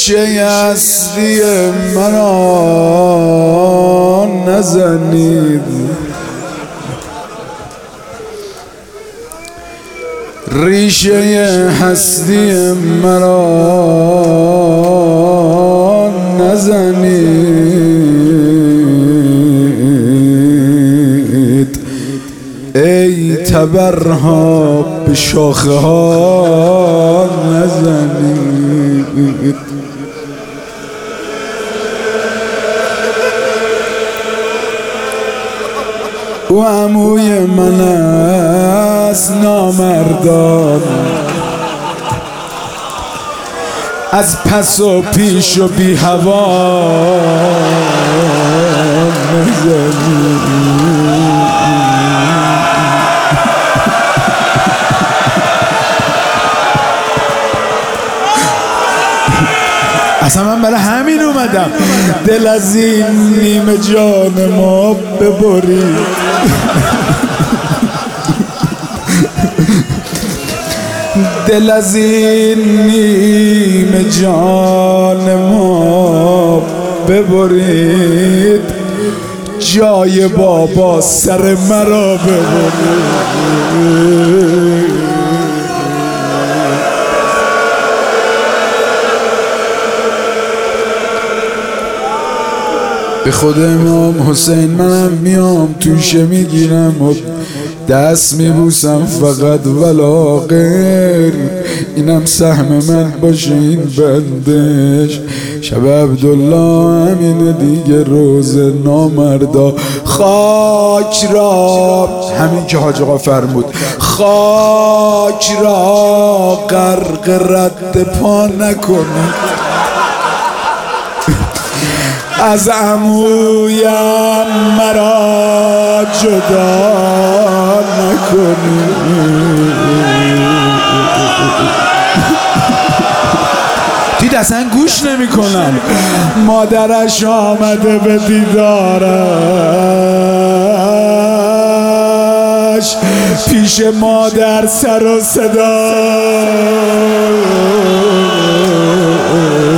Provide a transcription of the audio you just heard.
ریشه اصلی مرا نزنید، ریشه هستی مرا نزنید، ای تبرها به شاخه ها نزنید. او عموی من است نامردان، از پس و پیش و بی هوا نزنید. اصلا من برای همین اومدم دل از این نیمه جان ما ببرید. دل از این نیمه جان ما ببرید، جای بابا سر مرا ببرید. به خود امام حسین منم میام توشه میگیرم و دست میبوسم فقط ولا غیر، اینم سهم من باشه این بندش. شب عبدالله همینه دیگه، روز نامردا خاک را، همین که حاج آقا فرمود، خاک را غرق رد پا نکنید، از عمویم مرا جدا نکنید. دید اصلا گوش نمی کنم. مادرش آمده به دیدارش، پیش مادر سر و صدا